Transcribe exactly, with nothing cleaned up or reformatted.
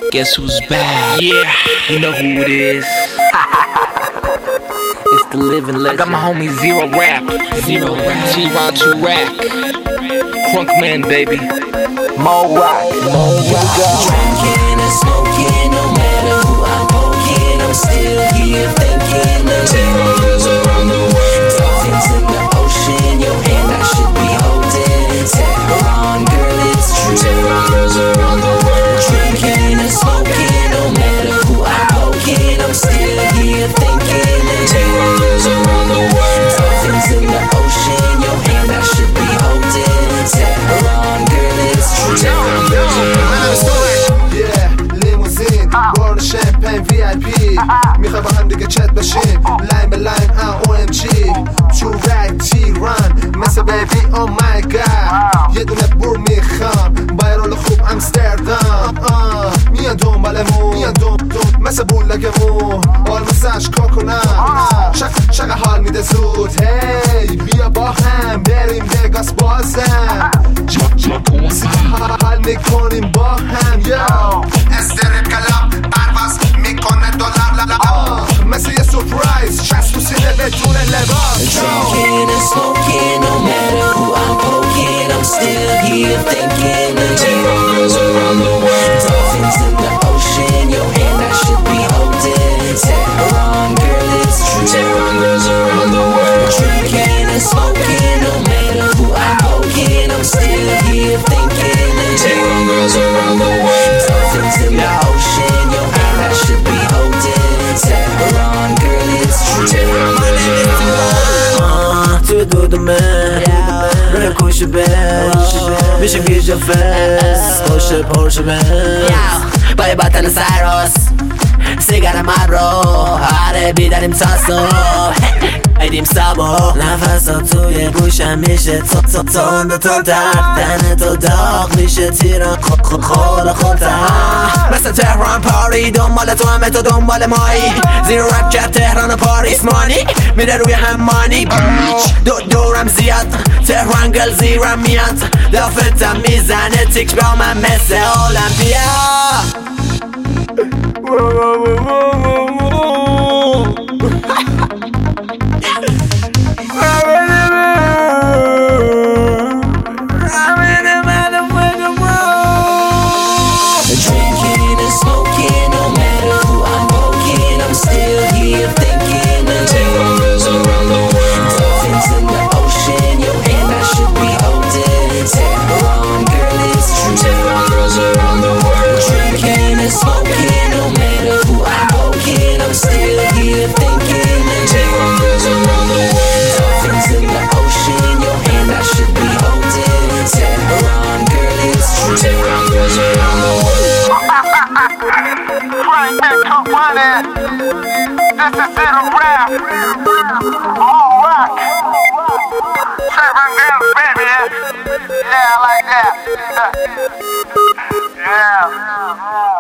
Guess who's back? Yeah, you know who it is. It's the living legend. I got my homie Zero Rap, Zero Rap, T-Ron two Rack, Crunk Man, baby. Mo Rock, Mo Rock. Drinking and smoking, no matter who I'm poking, I'm still here thinking of terrors around the world. Dolphins in the ocean, your hand I should be holding. Tehran, girl, it's true. Terrors around the world. Drinking and smoking, no matter who I'm poking, I'm still here thinking of terrors around the world. Dolphins in the ocean, your hand I should be holding. Tehran, girl, it's true. شمپین وی آی پی میخوای با هم دیگه چت بشیم لاین به لاین او ام جی تو رک تیران مثل بیبی او مای گاد یه دونه بور میخوام با یه رول خوب امستردام میان دنبالمون میان دون دون مثل بولگمون آلموسش کوکونم چقدر حال میده زود هی بیا با هم بریم وگاس بازم حال میکنیم با هم یا استرپ کلام پرواز میکنه دلار لالا مثل یه سورپرایز چست تو سینه بدون لباس. Drinking and smoking, no matter who I'm poking, I'm still here thinking of terrors around the world. Dolphins in the ocean, your hand I should be holding. Tehran, girl, it's true. Tehran girls around the world. Drinking and smoking, no matter who I'm poking, I'm still here thinking of Tehran girls around the world. Dolphins in the ocean, your hand I should be holding. Tehran, girl, it's true. Tehran girls around the world. توی دودمه روی کوش بش میشه گیج فس خوش پرش بس با یه بطن سراس سیگر من رو آره بیداریم تا صبح ایدیم سبا نفس ها توی گوشم میشه تند و تندتر دن تو داغ میشه تیران خول خودتر مثل تهران پاری دنبال تو همه تو دنبال مایی زیر رپ کرد تهران و پاریس مانی میره روی همانی دو دورم زیاد تهران گل زیرم میاد دافتم میزنه تیک با من مثل المپیا. Drinking and smoking, no matter who I'm poking, I'm still here thinking of terrors around the world. Dolphins in the ocean, your hand I should be holding. Tehran, girl, it's true. Tehran girls around the world. Drinking and smoking, no matter who I'm poking, I'm still here thinking of Tehran girls around the world. Dolphins in the ocean, your hand I should be holding. Tehran, girl, it's true. Tehran girls around the world. Frank and Company. This is Zero Rap. Mo Rock. Seven girls, baby. Yeah, I like that. Yeah.